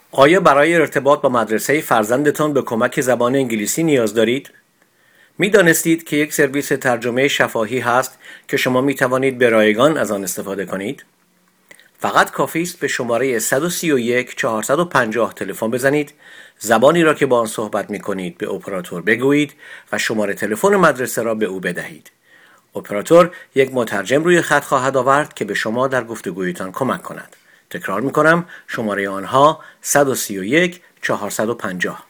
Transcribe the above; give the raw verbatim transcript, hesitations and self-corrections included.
آیا برای ارتباط با مدرسه فرزندتان به کمک زبان انگلیسی نیاز دارید؟ می دانستید که یک سرویس ترجمه شفاهی هست که شما می توانید به رایگان از آن استفاده کنید؟ فقط کافی است به شماره یک سه یک چهار پنج صفر تلفن بزنید، زبانی را که با آن صحبت می کنید به اپراتور بگویید و شماره تلفن مدرسه را به او بدهید. اپراتور یک مترجم روی خط خواهد آورد که به شما در گفتگویتان کمک کند. تکرار می کنم، شماره آنها یک سه یک چهار پنج صفر.